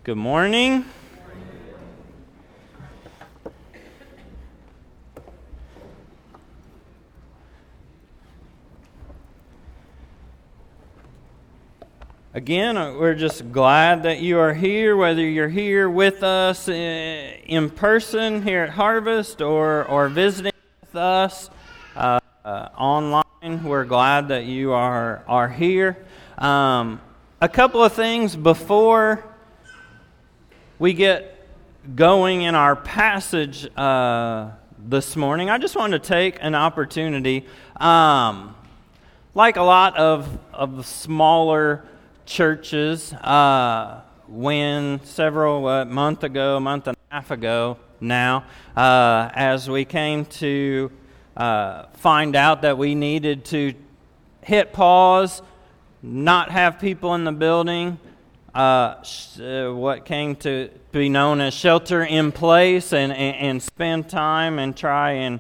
Good morning. Again, we're just glad that you are here, whether you're here with us in person here at Harvest or visiting with us online. We're glad that you are here. A couple of things before we get going in our passage this morning. I just wanted to take an opportunity, like a lot of smaller churches, when several month and a half ago now, as we came to find out that we needed to hit pause, not have people in the building, what came to be known as shelter in place, and spend time and try and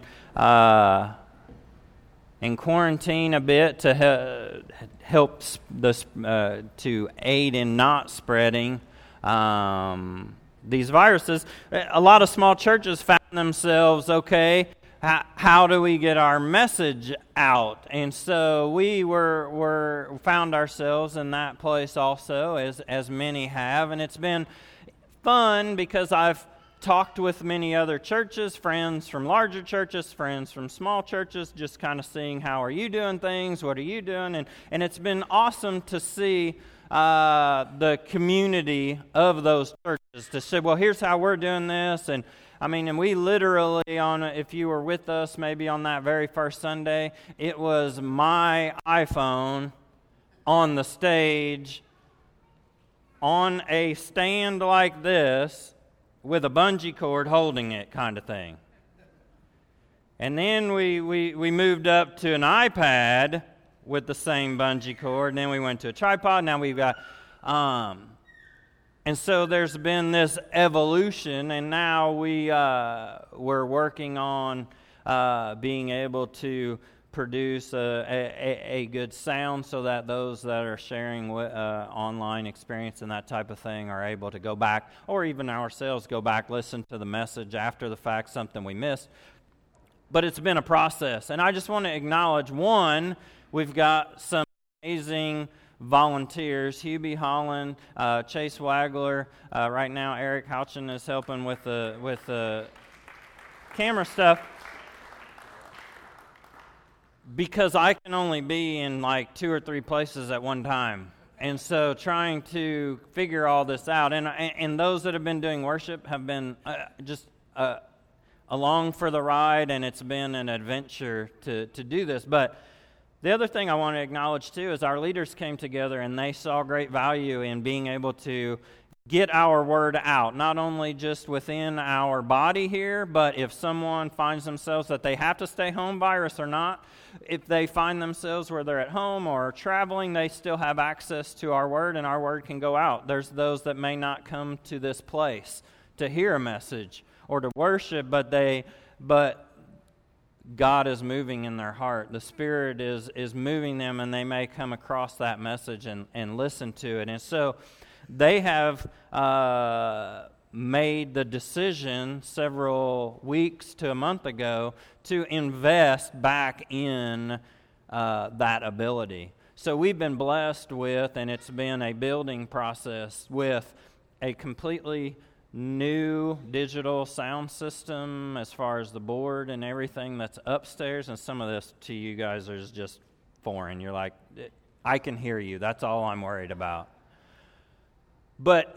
quarantine a bit to help to aid in not spreading these viruses. A lot of small churches found themselves, okay, how do we get our message out? And so we found ourselves in that place also, as many have, and it's been fun because I've talked with many other churches, friends from larger churches, friends from small churches, just kind of seeing how are you doing things, what are you doing, and it's been awesome to see the community of those churches to say, well, here's how we're doing this, and we literally, if you were with us maybe on that very first Sunday, it was my iPhone on the stage on a stand like this with a bungee cord holding it kind of thing. And then we moved up to an iPad with the same bungee cord, and then we went to a tripod, now we've got... And so there's been this evolution, and now we're working on being able to produce a good sound so that those that are sharing online experience and that type of thing are able to go back, or even ourselves go back, listen to the message after the fact, something we missed. But it's been a process, and I just want to acknowledge, one, we've got some amazing volunteers, Hubie Holland, Chase Wagler. Right now, Eric Houchin is helping with the camera stuff, because I can only be in like 2 or 3 places at one time. And so trying to figure all this out, and those that have been doing worship have been just along for the ride, and it's been an adventure to do this. But the other thing I want to acknowledge, too, is our leaders came together and they saw great value in being able to get our word out, not only just within our body here, but if someone finds themselves that they have to stay home, virus or not, if they find themselves where they're at home or traveling, they still have access to our word, and our word can go out. There's those that may not come to this place to hear a message or to worship, but God is moving in their heart. The Spirit is moving them, and they may come across that message and listen to it. And so they have made the decision several weeks to a month ago to invest back in that ability. So we've been blessed with, and it's been a building process with a completely new digital sound system as far as the board and everything that's upstairs, and some of this to you guys is just foreign. You're like, I can hear you. That's all I'm worried about. But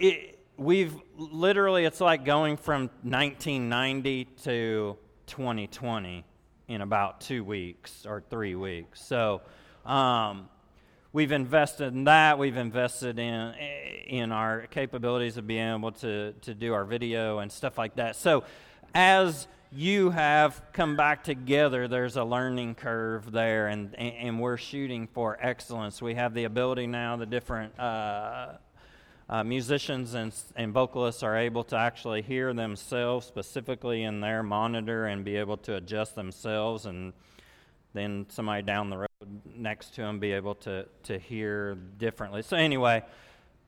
it's like going from 1990 to 2020 in about 2 weeks or 3 weeks. So we've invested in that. We've invested in our capabilities of being able to do our video and stuff like that. So as you have come back together, there's a learning curve there, and we're shooting for excellence. We have the ability now, the different musicians and vocalists are able to actually hear themselves specifically in their monitor and be able to adjust themselves, and then somebody down the road next to them be able to hear differently. So anyway,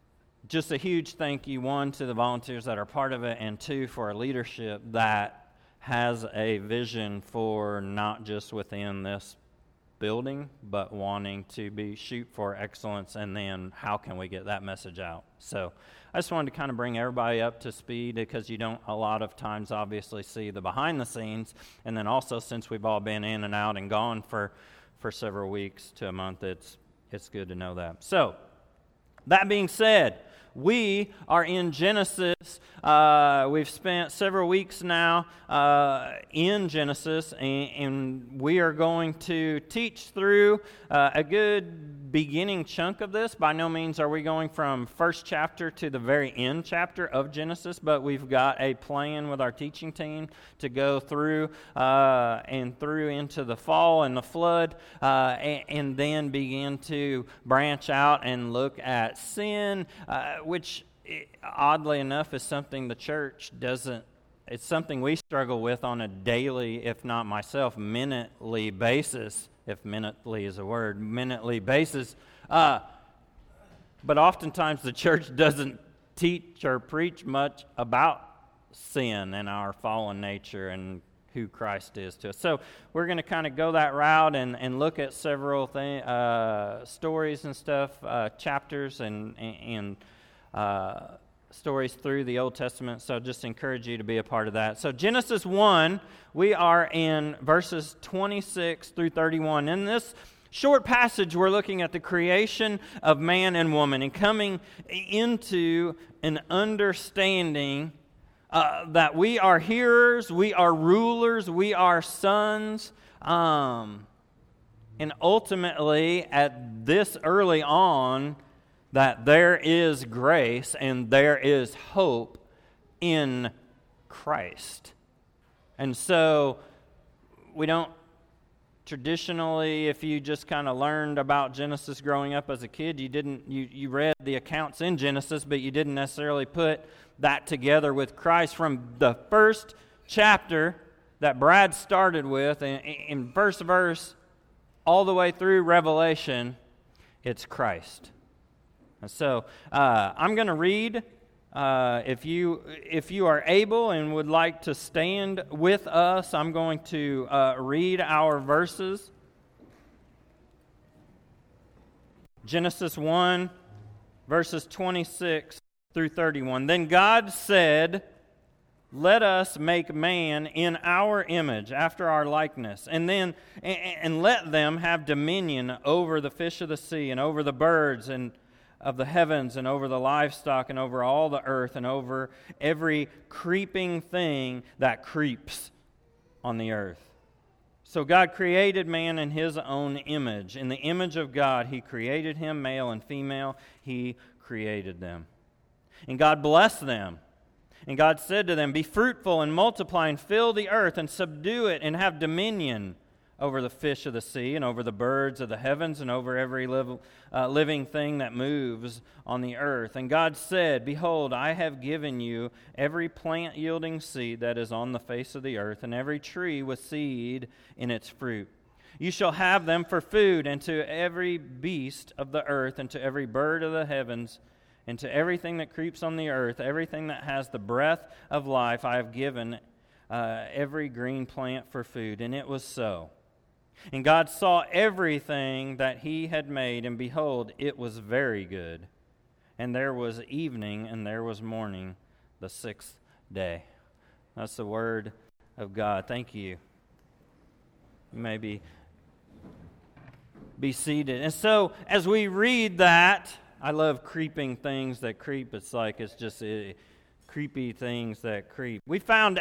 just a huge thank you, one, to the volunteers that are part of it, and two, for our leadership that has a vision for not just within this building, but wanting to shoot for excellence, and then how can we get that message out. So I just wanted to kind of bring everybody up to speed, because you don't a lot of times obviously see the behind the scenes, and then also since we've all been in and out and gone for several weeks to a month, it's good to know that. So that being said, we are in Genesis. We've spent several weeks now in Genesis, and we are going to teach through a good beginning chunk of this. By no means are we going from first chapter to the very end chapter of Genesis, but we've got a plan with our teaching team to go through and through into the fall and the flood, and then begin to branch out and look at sin, which oddly enough is something the church doesn't. It's something we struggle with on a daily, if not myself, minutely basis, if minutely is a word, minutely basis. But oftentimes the church doesn't teach or preach much about sin and our fallen nature and who Christ is to us. So we're going to kind of go that route and look at several stories and stuff, chapters and stories through the Old Testament. So just encourage you to be a part of that. So Genesis 1, we are in verses 26 through 31. In this short passage, we're looking at the creation of man and woman and coming into an understanding that we are hearers, we are rulers, we are sons, and ultimately at this early on, that there is grace and there is hope in Christ. And so we don't traditionally, if you just kind of learned about Genesis growing up as a kid, you read the accounts in Genesis, but you didn't necessarily put that together with Christ. From the first chapter that Brad started with, in verse all the way through Revelation, it's Christ. And so I'm going to read. If you are able and would like to stand with us, I'm going to read our verses. Genesis 1, verses 26 through 31. Then God said, "Let us make man in our image, after our likeness, and let them have dominion over the fish of the sea, and over the birds, and of the heavens, and over the livestock, and over all the earth, and over every creeping thing that creeps on the earth." So God created man in His own image. In the image of God, He created him, male and female, He created them. And God blessed them. And God said to them, "Be fruitful and multiply and fill the earth and subdue it and have dominion over the fish of the sea and over the birds of the heavens and over every living thing that moves on the earth." And God said, "Behold, I have given you every plant yielding seed that is on the face of the earth, and every tree with seed in its fruit. You shall have them for food, and to every beast of the earth, and to every bird of the heavens, and to everything that creeps on the earth, everything that has the breath of life, I have given every green plant for food." And it was so. And God saw everything that He had made, and behold, it was very good. And there was evening, and there was morning, the sixth day. That's the word of God. Thank you. You may be seated. And so, as we read that, I love creeping things that creep. It's like it's just creepy things that creep. We found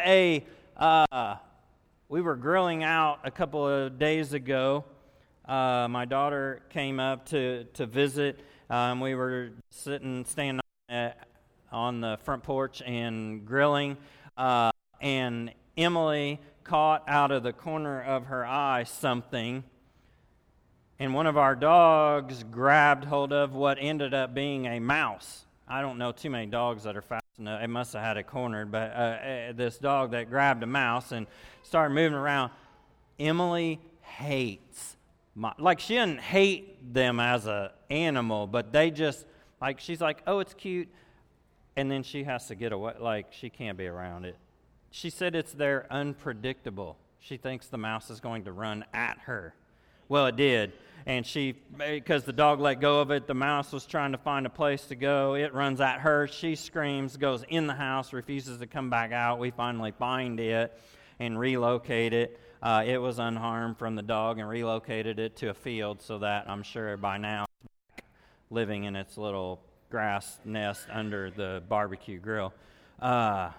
we were grilling out a couple of days ago. My daughter came up to visit. We were standing on the front porch and grilling. And Emily caught out of the corner of her eye something. And one of our dogs grabbed hold of what ended up being a mouse. I don't know too many dogs that are fast enough. It must have had it cornered, but this dog that grabbed a mouse and started moving around. Emily hates she didn't hate them as an animal, but they Like, she's like, oh, it's cute. And then she has to get away. Like, she can't be around it. She said it's there unpredictable. She thinks the mouse is going to run at her. Well, it did. And because the dog let go of it, the mouse was trying to find a place to go. It runs at her. She screams, goes in the house, refuses to come back out. We finally find it and relocate it. It was unharmed from the dog and relocated it to a field so that I'm sure by now it's back living in its little grass nest under the barbecue grill. But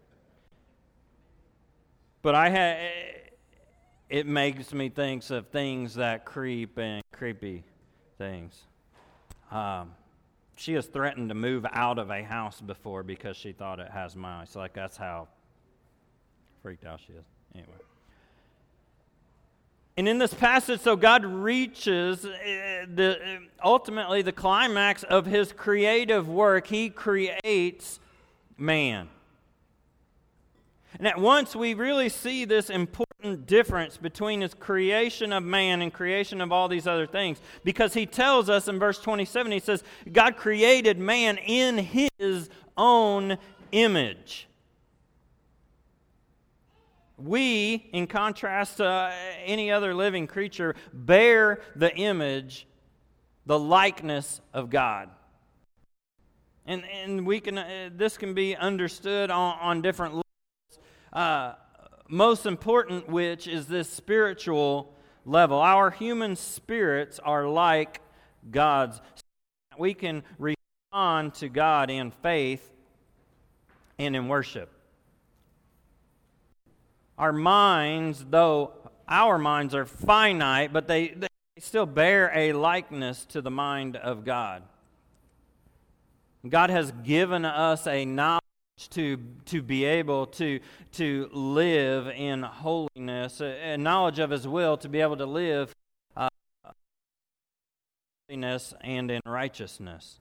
it makes me think of things that creep and creepy things. She has threatened to move out of a house before because she thought it has mice. Like, that's how freaked out she is. Anyway. And in this passage, so God reaches ultimately the climax of his creative work. He creates man. And at once we really see this important difference between his creation of man and creation of all these other things. Because he tells us in verse 27, he says, God created man in his own image. We, in contrast to any other living creature, bear the image, the likeness of God. And we can this can be understood on different levels. Most important, which is this spiritual level. Our human spirits are like God's. We can respond to God in faith and in worship. Our minds, though our minds are finite, but they still bear a likeness to the mind of God. God has given us a knowledge to be able to live in holiness, a knowledge of his will, to be able to live holiness and in righteousness.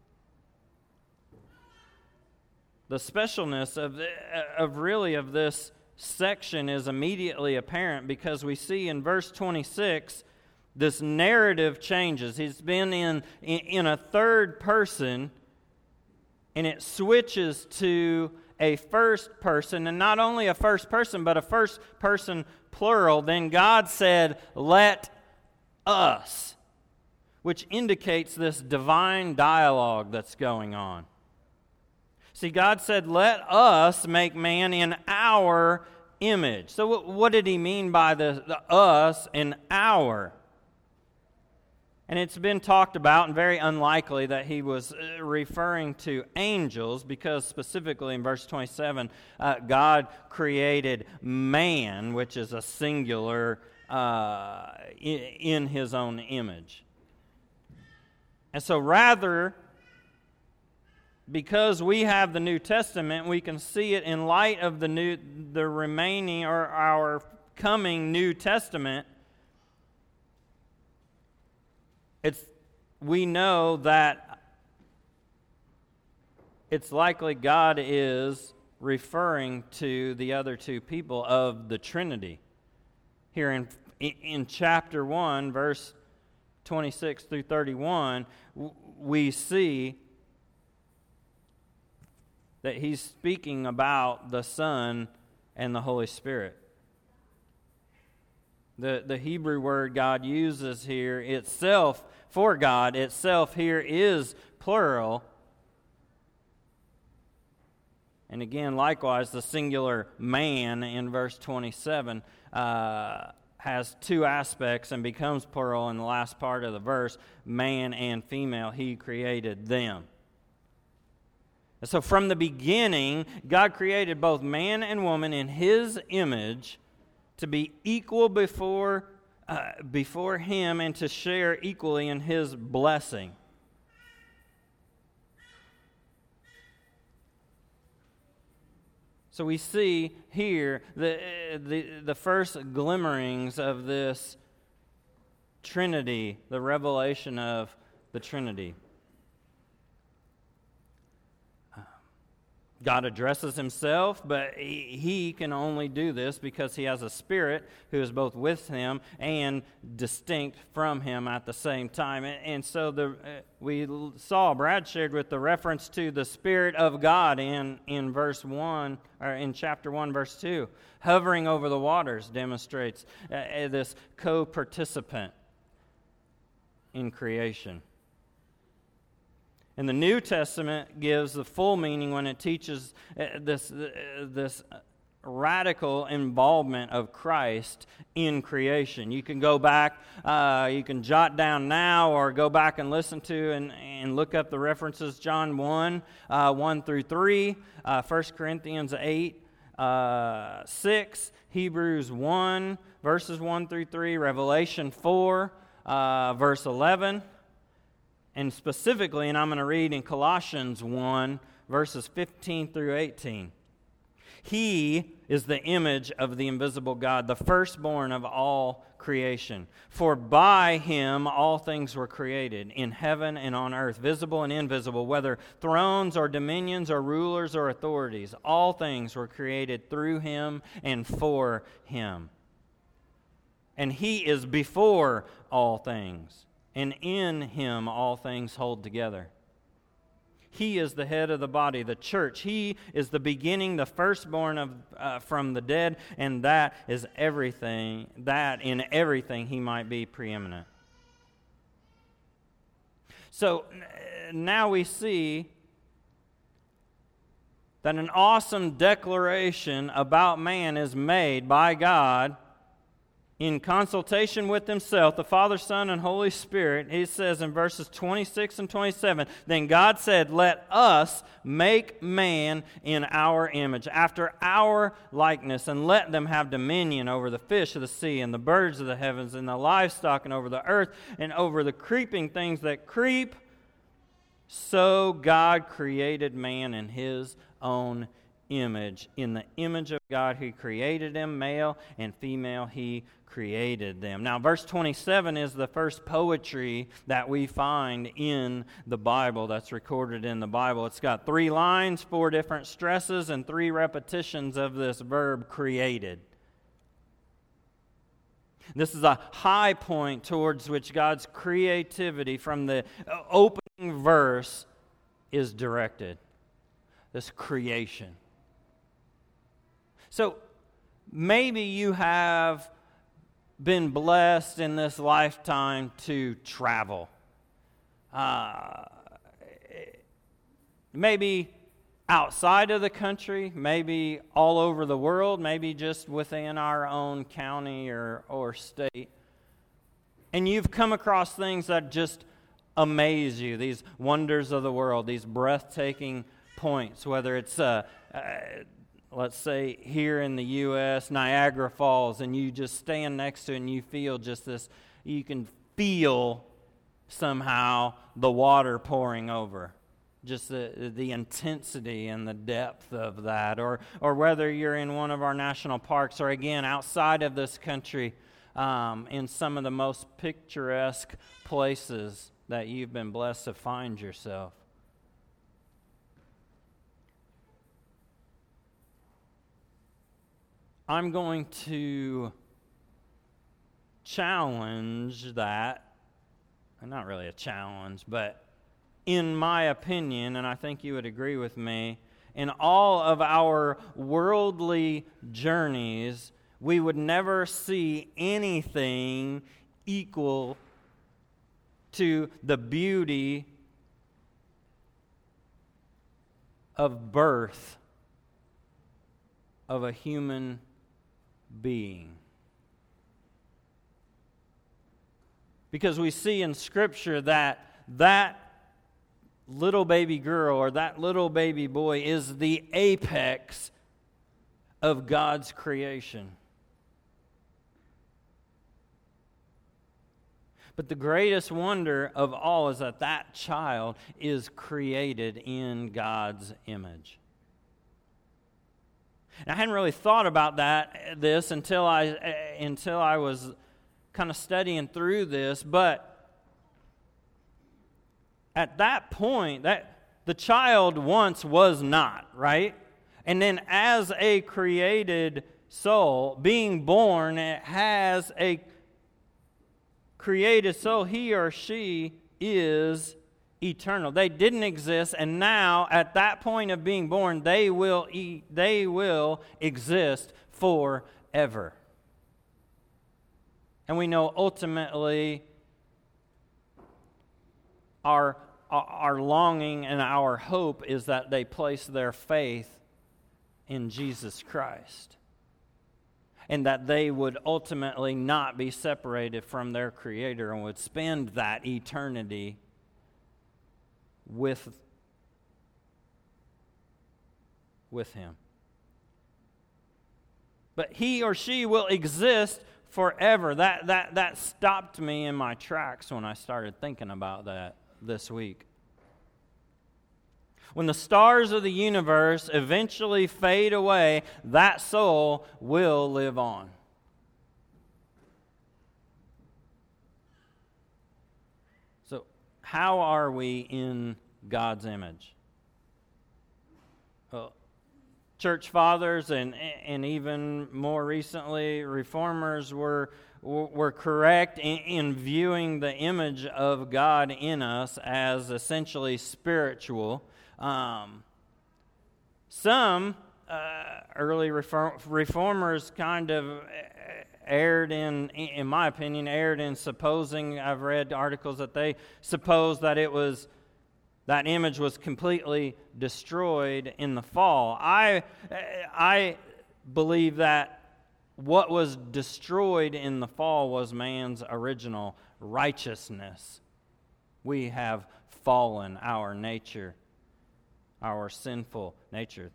The specialness of this section is immediately apparent because we see in verse 26 this narrative changes. He's been in a third person, and it switches to a first person, and not only a first person, but a first person plural. Then God said, "Let us," which indicates this divine dialogue that's going on. See, God said, "Let us make man in our image." So what did he mean by the us and our? And it's been talked about, and very unlikely that he was referring to angels, because specifically in verse 27, God created man, which is a singular, in his own image. And so rather, because we have the New Testament, we can see it in light of the remaining or our coming New Testament. We know that it's likely God is referring to the other two people of the Trinity. Here in chapter 1, verse 26 through 31, we see that he's speaking about the Son and the Holy Spirit. The Hebrew word God uses here itself, for God itself here, is plural. And again, likewise, the singular man in verse 27 has two aspects and becomes plural in the last part of the verse. Man and female, he created them. And so from the beginning, God created both man and woman in his image to be equal before him and to share equally in his blessing. So we see here the first glimmerings of this Trinity, the revelation of the Trinity. God addresses himself, but he can only do this because he has a Spirit who is both with him and distinct from him at the same time. And so we saw, Brad shared with the reference to the Spirit of God in verse 1, or in chapter 1, verse 2. Hovering over the waters demonstrates this co-participant in creation. And the New Testament gives the full meaning when it teaches this radical involvement of Christ in creation. You can go back, you can jot down now or go back and listen to and look up the references. John 1, 1 through 3, 1 Corinthians 8, 6, Hebrews 1, verses 1 through 3, Revelation 4, verse 11. And specifically, and I'm going to read in Colossians 1, verses 15 through 18. He is the image of the invisible God, the firstborn of all creation. For by him all things were created, in heaven and on earth, visible and invisible, whether thrones or dominions or rulers or authorities. All things were created through him and for him. And he is before all things. And in him all things hold together. He is the head of the body, the church. He is the beginning, the firstborn from the dead, and that is everything, that in everything he might be preeminent. So now we see that an awesome declaration about man is made by God in consultation with himself, the Father, Son, and Holy Spirit. He says in verses 26 and 27, then God said, let us make man in our image, after our likeness, and let them have dominion over the fish of the sea, and the birds of the heavens, and the livestock, and over the earth, and over the creeping things that creep. So God created man in his own image. In the image of God he created him, male and female he created them. Now verse 27 is the first poetry that we find in the Bible, that's recorded in the Bible. It's got 3 lines, 4 different stresses, and 3 repetitions of this verb created. This is a high point towards which God's creativity from the opening verse is directed. This creation. So maybe you have been blessed in this lifetime to travel. Maybe outside of the country, maybe all over the world, maybe just within our own county or state. And you've come across things that just amaze you, these wonders of the world, these breathtaking points, whether it's let's say here in the U.S., Niagara Falls, and you just stand next to it and you feel just this, you can feel somehow the water pouring over. Just the intensity and the depth of that. Or whether you're in one of our national parks or again outside of this country in some of the most picturesque places that you've been blessed to find yourself. I'm going to challenge that, not really a challenge, but in my opinion, and I think you would agree with me, in all of our worldly journeys, we would never see anything equal to the beauty of birth of a human being. Because we see in Scripture that little baby girl or that little baby boy is the apex of God's creation. But the greatest wonder of all is that that child is created in God's image. And I hadn't really thought about this until I was kind of studying through this, but at that point, The child once was not, right? And then as a created soul, being born, it has a created soul. He or she is eternal. They didn't exist, and now at that point of being born, they will exist forever. And we know ultimately our longing and our hope is that they place their faith in Jesus Christ, and that they would ultimately not be separated from their Creator and would spend that eternity with Him. But he or she will exist forever. That stopped me in my tracks when I started thinking about that this week. When the stars of the universe eventually fade away, that soul will live on. So, how are we in God's image? Well, church fathers and even more recently, reformers were correct in viewing the image of God in us as essentially spiritual. Some early reformers kind of erred in my opinion, erred in supposing, I've read articles that they suppose that that image was completely destroyed in the fall. I believe that what was destroyed in the fall was man's original righteousness. We have fallen, our nature, our sinful nature.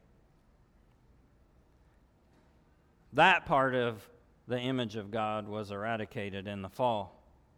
That part of the image of God was eradicated in the fall.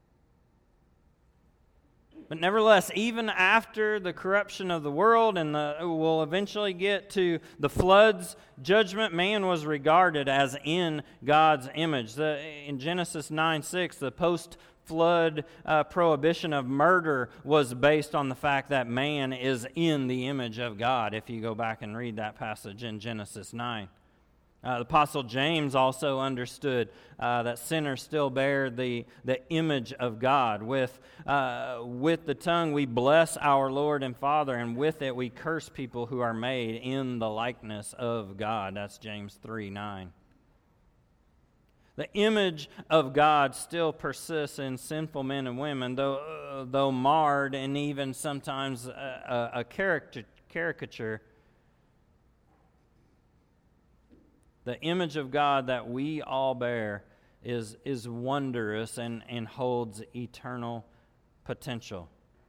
But nevertheless, even after the corruption of the world and we'll eventually get to the flood's judgment, man was regarded as in God's image. In Genesis 9:6, the post-flood prohibition of murder was based on the fact that man is in the image of God, if you go back and read that passage in Genesis 9. The Apostle James also understood that sinners still bear the image of God. With the tongue we bless our Lord and Father, and with it we curse people who are made in the likeness of God. That's James 3:9. The image of God still persists in sinful men and women, though marred and even sometimes a caricature. The image of God that we all bear is wondrous and holds eternal potential.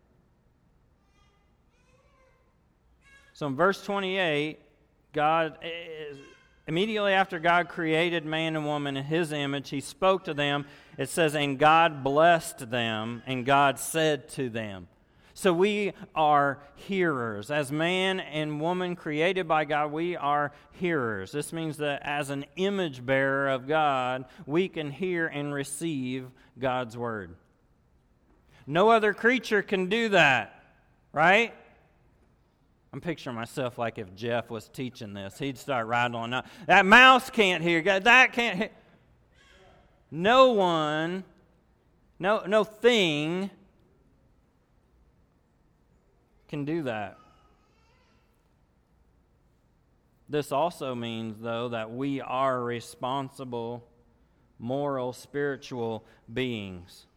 So in verse 28, immediately after God created man and woman in His image, He spoke to them. It says, and God blessed them, and God said to them. So we are hearers. As man and woman created by God, we are hearers. This means that as an image bearer of God, we can hear and receive God's word. No other creature can do that, right? I'm picturing myself like if Jeff was teaching this. He'd start rattling up. That mouse can't hear. That can't hear. No one, no thing can do that. This also means, though, that we are responsible, moral, spiritual beings.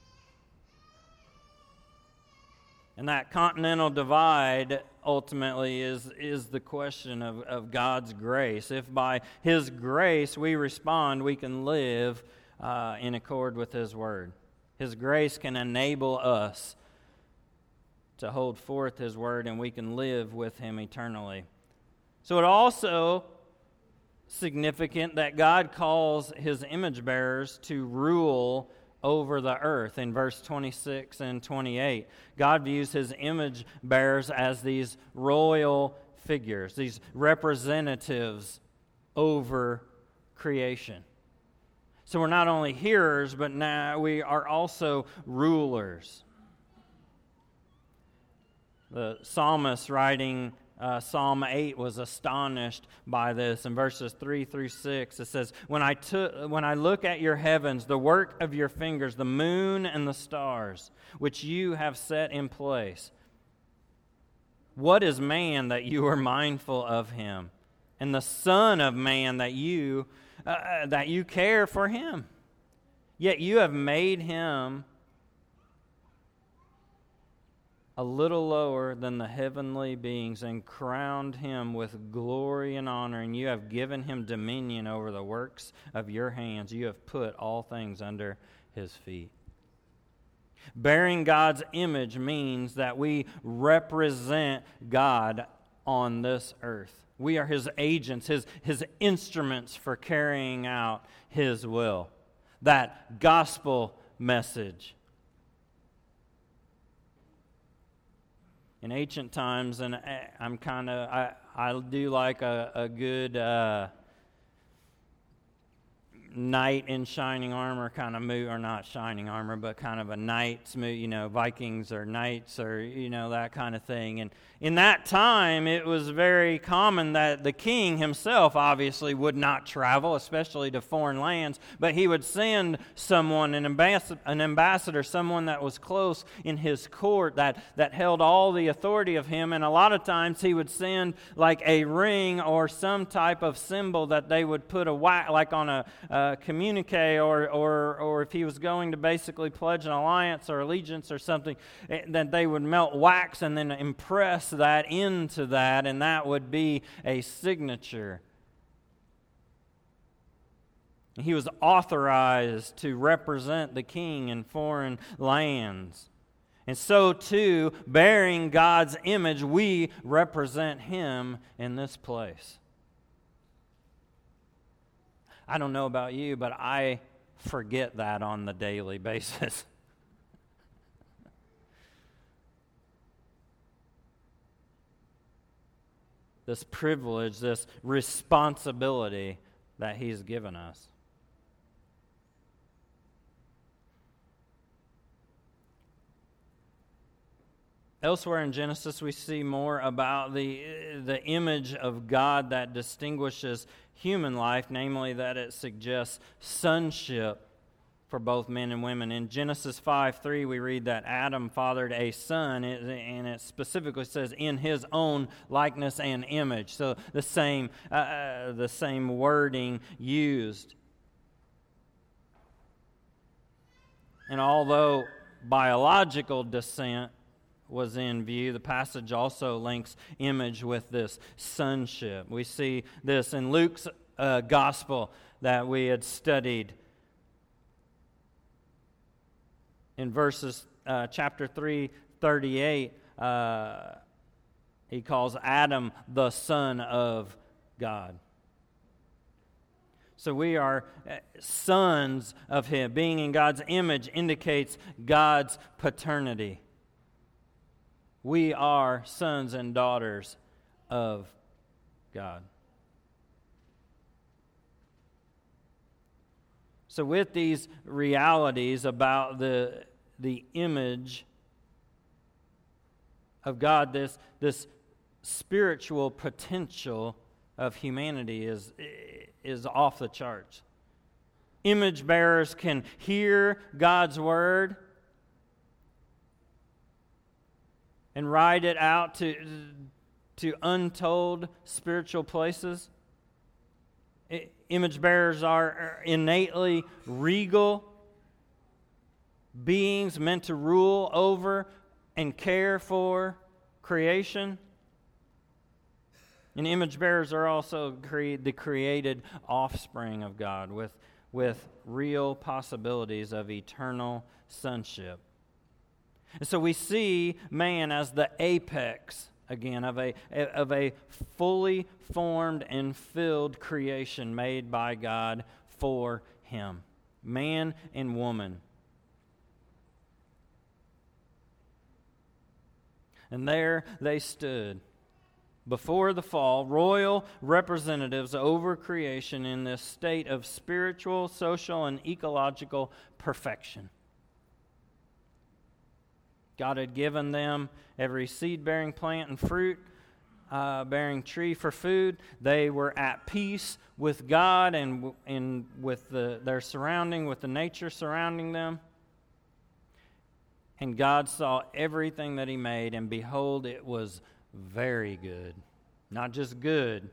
And that continental divide ultimately is the question of God's grace. If by His grace we respond, we can live in accord with His word. His grace can enable us to hold forth His word, and we can live with Him eternally. So it also significant that God calls His image bearers to rule over the earth in verse 26 and 28. God views His image bearers as these royal figures, these representatives over creation. So we're not only hearers, but now we are also rulers. The psalmist writing Psalm 8 was astonished by this. In verses 3 through 6, it says, When I look at your heavens, the work of your fingers, the moon and the stars, which you have set in place, what is man that you are mindful of him, and the son of man that you care for him? Yet you have made him a little lower than the heavenly beings and crowned him with glory and honor, and you have given him dominion over the works of your hands. You have put all things under his feet. Bearing God's image means that we represent God on this earth. We are his agents, his instruments for carrying out his will. That gospel message. In ancient times, and I do like a good knight in shining armor kind of move, or not shining armor, but kind of a knight's move, Vikings or knights or, that kind of thing. And in that time, it was very common that the king himself obviously would not travel, especially to foreign lands, but he would send someone, an ambassador, someone that was close in his court that held all the authority of him. And a lot of times he would send like a ring or some type of symbol that they would put like on a communique, or if he was going to basically pledge an alliance or allegiance or something, that they would melt wax and then impress that into that, and that would be a signature. He was authorized to represent the king in foreign lands. And so too, bearing God's image, we represent him in this place. I don't know about you, but I forget that on the daily basis. This privilege, this responsibility that he's given us. Elsewhere in Genesis, we see more about the image of God that distinguishes human life, namely that it suggests sonship for both men and women. In Genesis 5:3, we read that Adam fathered a son, and it specifically says, in his own likeness and image. So the same wording used. And although biological descent was in view, the passage also links image with this sonship. We see this in Luke's gospel that we had studied. In verses chapter 3:38, he calls Adam the son of God. So we are sons of him. Being in God's image indicates God's paternity. We are sons and daughters of God. So with these realities about the image of God, this spiritual potential of humanity is off the charts. Image bearers can hear God's word and ride it out to untold spiritual places. Image bearers are innately regal beings meant to rule over and care for creation. And image bearers are also the created offspring of God with real possibilities of eternal sonship. And so we see man as the apex, again, of a fully formed and filled creation made by God for him. Man and woman. And there they stood before the fall, royal representatives over creation in this state of spiritual, social, and ecological perfection. God had given them every seed-bearing plant and fruit bearing tree for food. They were at peace with God and with their surrounding, with the nature surrounding them. And God saw everything that He made, and behold, it was very good. Not just good,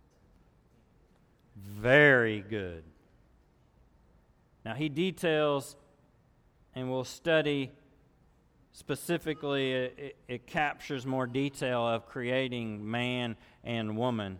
very good. Now, He details, and we'll study specifically, it captures more detail of creating man and woman.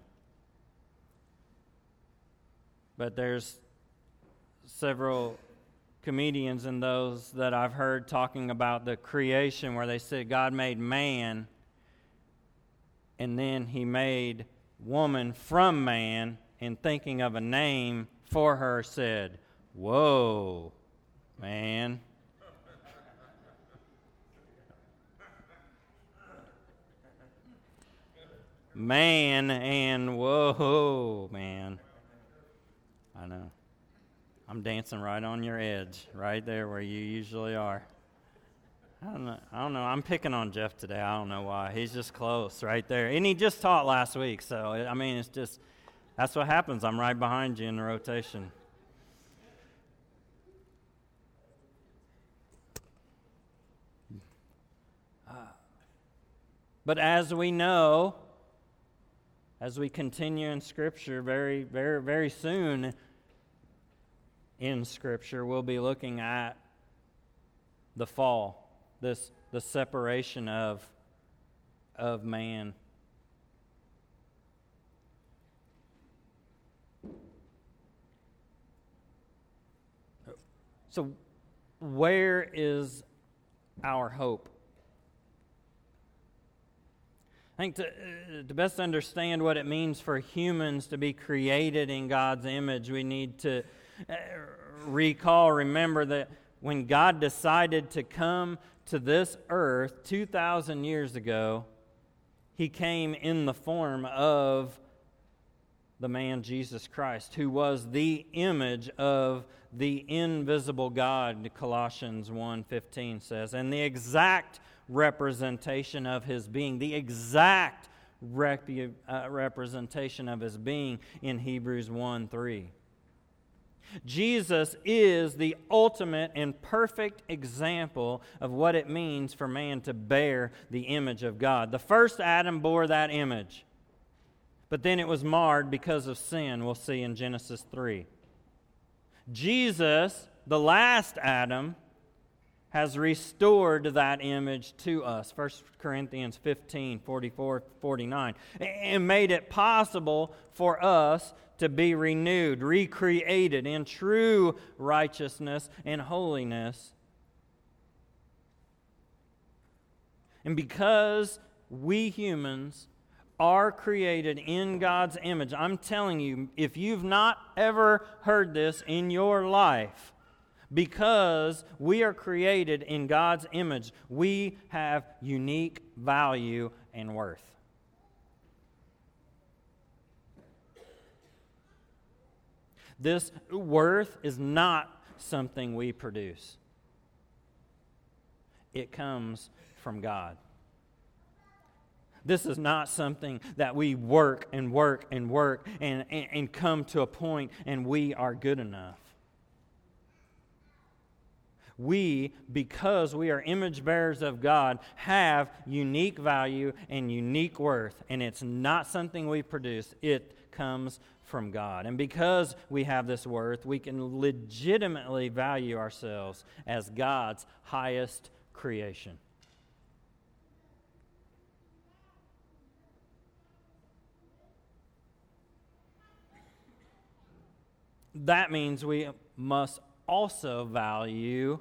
But there's several comedians and those that I've heard talking about the creation where they said God made man and then He made woman from man, and thinking of a name for her said, "Whoa, man." Man and whoa, man. I know. I'm dancing right on your edge, right there where you usually are. I don't know. I'm picking on Jeff today. I don't know why. He's just close right there. And he just taught last week. So, I mean, it's just, that's what happens. I'm right behind you in the rotation. But as we know, as we continue in Scripture, very, very, very soon in Scripture, we'll be looking at the fall, the separation of man. So, where is our hope? I think to best understand what it means for humans to be created in God's image, we need to remember that when God decided to come to this earth 2,000 years ago, He came in the form of the man Jesus Christ, who was the image of the invisible God, Colossians 1:15 says, and the exact representation of His being, the exact representation of His being in Hebrews 1:3. Jesus is the ultimate and perfect example of what it means for man to bear the image of God. The first Adam bore that image, but then it was marred because of sin, we'll see in Genesis 3. Jesus, the last Adam, has restored that image to us, 1 Corinthians 15:44-49, and made it possible for us to be renewed, recreated in true righteousness and holiness. And because we humans are created in God's image, I'm telling you, if you've not ever heard this in your life, because we are created in God's image, we have unique value and worth. This worth is not something we produce. It comes from God. This is not something that we work and work and work and come to a point and we are good enough. We, because we are image bearers of God, have unique value and unique worth. And it's not something we produce. It comes from God. And because we have this worth, we can legitimately value ourselves as God's highest creation. That means we must also value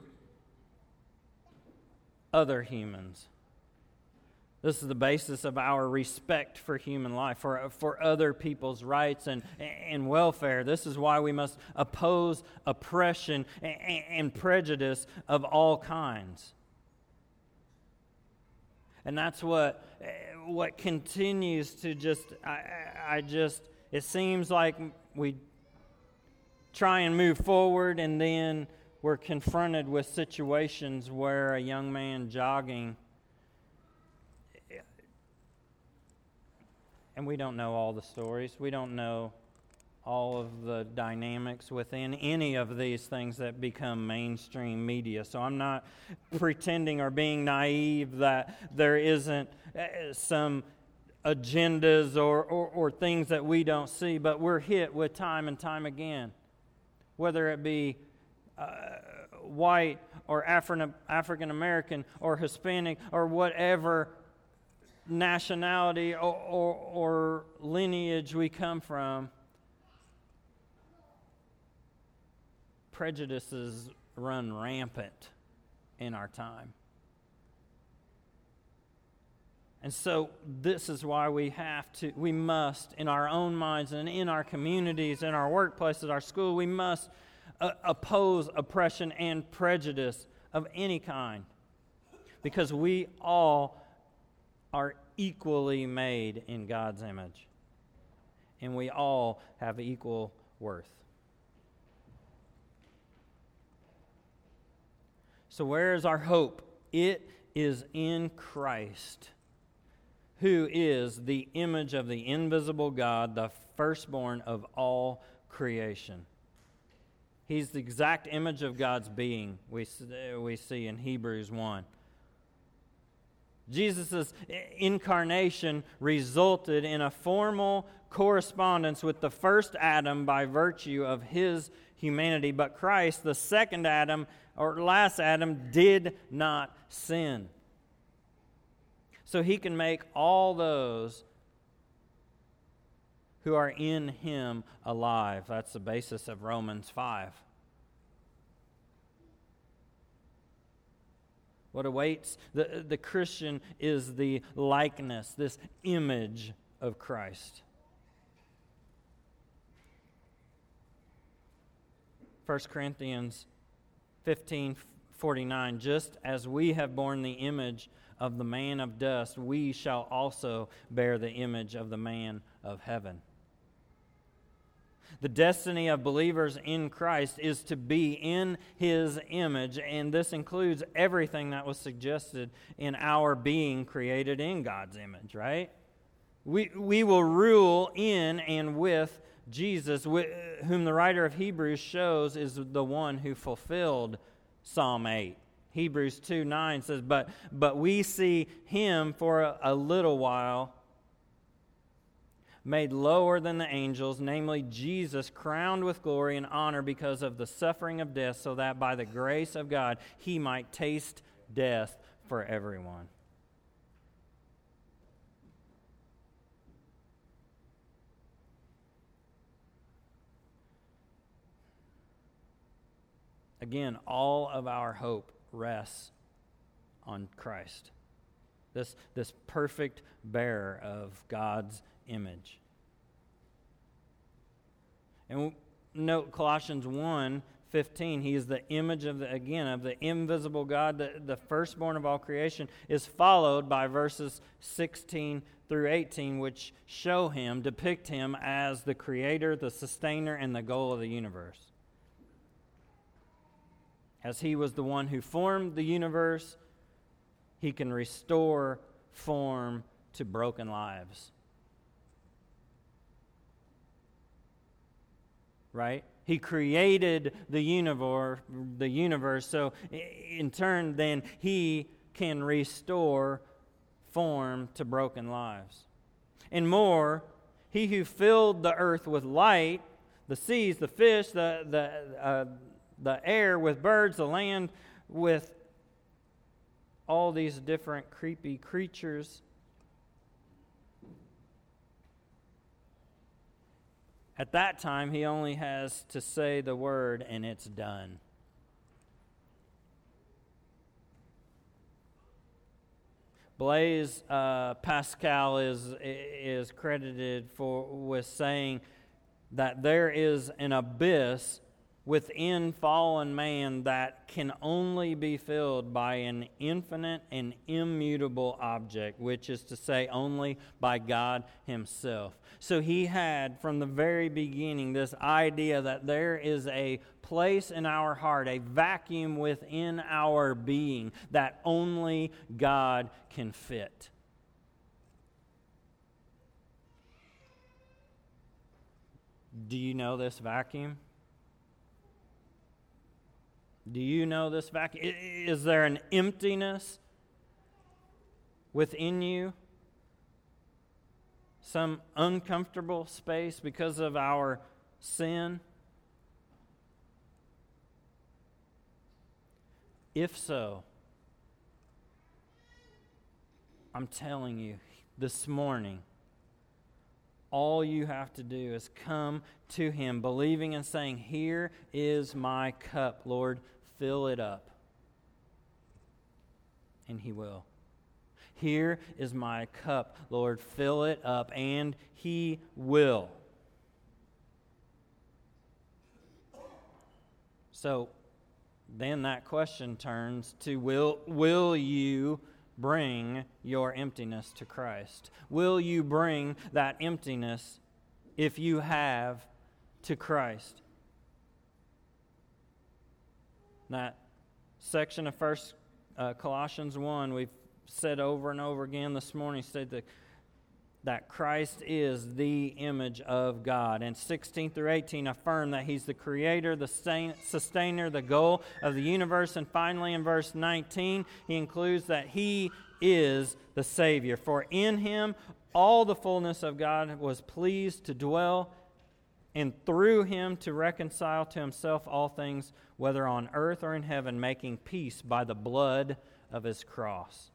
other humans. This is the basis of our respect for human life, for other people's rights and welfare. This is why we must oppose oppression and prejudice of all kinds. And that's what continues to it seems like we try and move forward and then we're confronted with situations where a young man jogging, and we don't know all the stories. We don't know all of the dynamics within any of these things that become mainstream media. So I'm not pretending or being naive that there isn't some agendas or things that we don't see, but we're hit with time and time again, whether it be white or African American or Hispanic or whatever nationality or lineage we come from. Prejudices run rampant in our time. And so this is why we must, in our own minds and in our communities, in our workplaces, our school, we must oppose oppression and prejudice of any kind. Because we all are equally made in God's image. And we all have equal worth. So where is our hope? It is in Christ, who is the image of the invisible God, the firstborn of all creation. He's the exact image of God's being we see in Hebrews 1. Jesus' incarnation resulted in a formal correspondence with the first Adam by virtue of his humanity. But Christ, the second Adam, or last Adam, did not sin. So he can make all those who are in him alive. That's the basis of Romans 5. What awaits the Christian is the likeness, this image of Christ. 1 Corinthians 15:49, just as we have borne the image of the man of dust, we shall also bear the image of the man of heaven. The destiny of believers in Christ is to be in his image, and this includes everything that was suggested in our being created in God's image, right? We will rule in and with Jesus, whom the writer of Hebrews shows is the one who fulfilled Psalm 8. Hebrews 2:9 says, But we see him for a little while made lower than the angels, namely Jesus, crowned with glory and honor because of the suffering of death, so that by the grace of God he might taste death for everyone. Again, all of our hope rests on Christ, this perfect bearer of God's image. And note Colossians 1:15, he is the image of the invisible God, the firstborn of all creation, is followed by verses 16 through 18, which depict him as the creator, the sustainer, and the goal of the universe. As he was the one who formed the universe, he can restore form to broken lives. Right? He created the universe, so in turn then he can restore form to broken lives. And more, he who filled the earth with light, the seas, the fish, the air with birds, the land with all these different creepy creatures. At that time, he only has to say the word and it's done. Blaise Pascal is credited with saying that there is an abyss within fallen man that can only be filled by an infinite and immutable object, which is to say, only by God Himself. So He had, from the very beginning, this idea that there is a place in our heart, a vacuum within our being that only God can fit. Do you know this vacuum? Do you know this vacuum? Is there an emptiness within you? Some uncomfortable space because of our sin? If so, I'm telling you this morning, all you have to do is come to Him, believing and saying, "Here is my cup, Lord, fill it up." And He will. "Here is my cup, Lord, fill it up," and He will. So then that question turns to, will you bring your emptiness to Christ? Will you bring that emptiness, if you have, to Christ? That section of Colossians 1, we've said over and over again this morning, said that Christ is the image of God. And 16 through 18 affirm that He's the creator, the sustainer, the goal of the universe. And finally, in verse 19, he includes that He is the Savior. For in Him all the fullness of God was pleased to dwell, and through Him to reconcile to Himself all things, whether on earth or in heaven, making peace by the blood of His cross.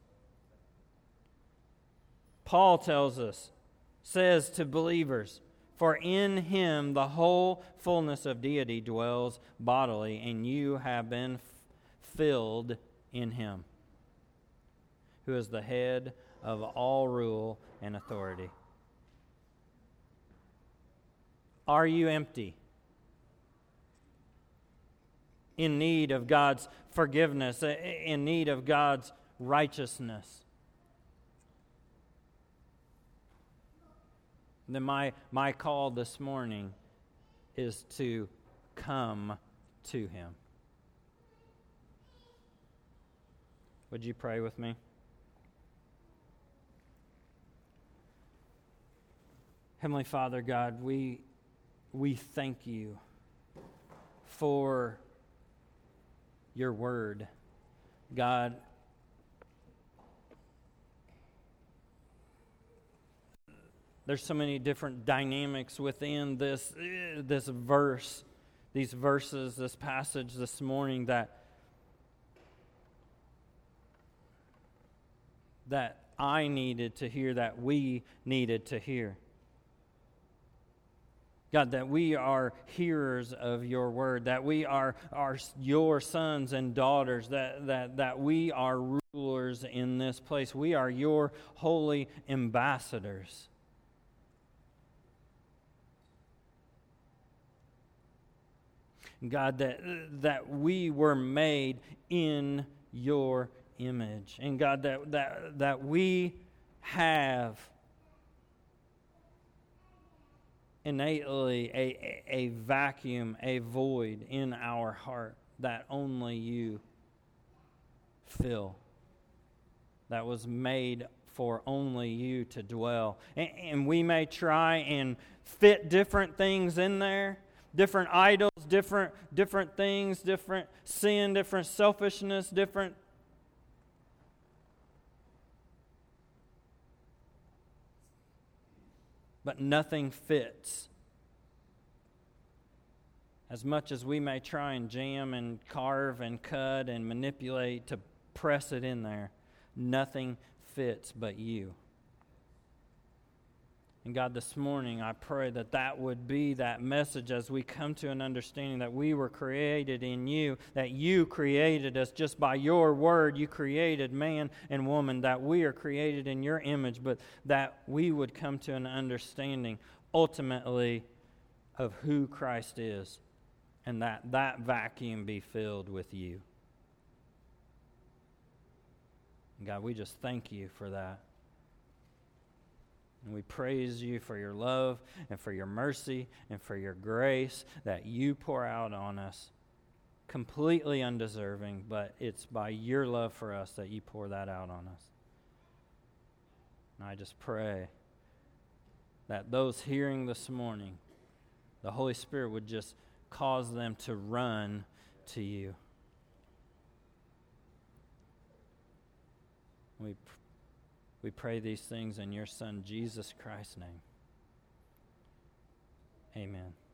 Paul says to believers, "For in Him the whole fullness of deity dwells bodily, and you have been filled in Him, who is the head of all rule and authority." Are you empty? In need of God's forgiveness, in need of God's righteousness? Then my call this morning is to come to Him. Would you pray with me? Heavenly Father, God, we thank You for Your Word. God, there's so many different dynamics within this verse, these verses, this passage this morning that I needed to hear, that we needed to hear. God, that we are hearers of Your Word, that we are Your sons and daughters, that we are rulers in this place. We are Your holy ambassadors. God, that we were made in Your image. And God, that we have innately a vacuum, a void in our heart that only You fill. That was made for only You to dwell. And we may try and fit different things in there. Different idols, different things, different sin, different selfishness, different. But nothing fits. As much as we may try and jam and carve and cut and manipulate to press it in there, nothing fits but You. And God, this morning, I pray that would be that message as we come to an understanding that we were created in You, that You created us just by Your Word. You created man and woman, that we are created in Your image, but that we would come to an understanding ultimately of who Christ is and that vacuum be filled with you. God, we just thank you for that. And we praise you for your love and for your mercy and for your grace that you pour out on us, completely undeserving, but it's by your love for us that you pour that out on us. And I just pray that those hearing this morning, the Holy Spirit would just cause them to run to you. We pray these things in your Son, Jesus Christ's name. Amen.